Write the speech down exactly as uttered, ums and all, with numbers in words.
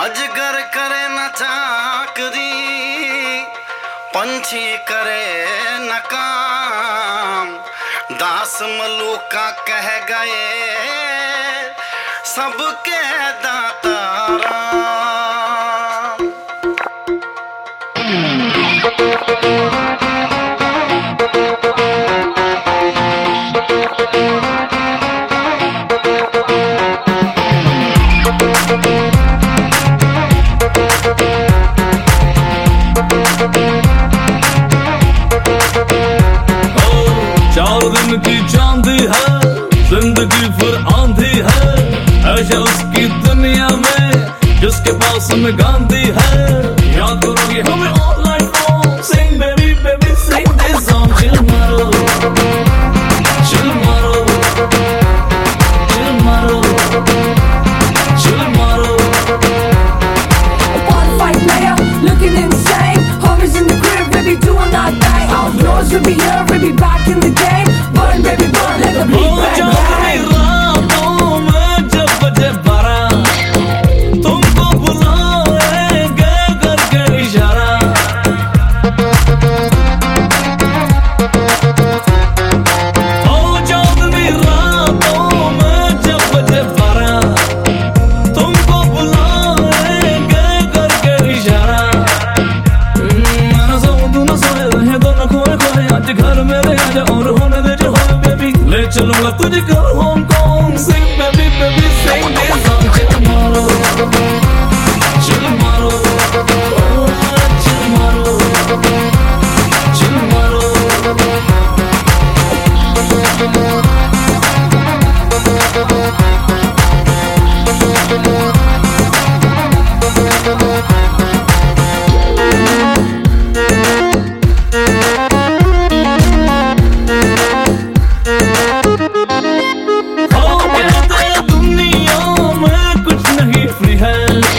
अजगर करे न चाकरी, पंछी करे न काम, दास मलूका कह गए सबके दाता राम। चार दिन की चांदी है जिंदगी फिर आंधी है, ऐसा उसकी दुनिया में जिसके पास में गांधी है। याद करोगे हमें all night long, sing baby baby sing this song, chill मारो chill मारो chill मारो chill मारो। One fight player looking insane, homies in the crib baby doing our thing, outlaws will be here we'll be back in the game, burn baby burn let the beat bang bang। रातों में जब बजे बारह तुमको बुलाएंगे करके इशारा। ओ चांदनी रातों में जब बजे बारह तुमको बुलाएंगे करके इशारा। ना सोऊं तू ना सोए रहे दोनों खोए खोए, आज घर मेरे आजा और होने दे जो होए बेबी, ले चलूंगा तुझे घर Hong Kong, sing baby baby sing this song, chill मारो chill मारो chill मारो chill मारो। हो कहते दुनिया में कुछ नहीं फ्री है,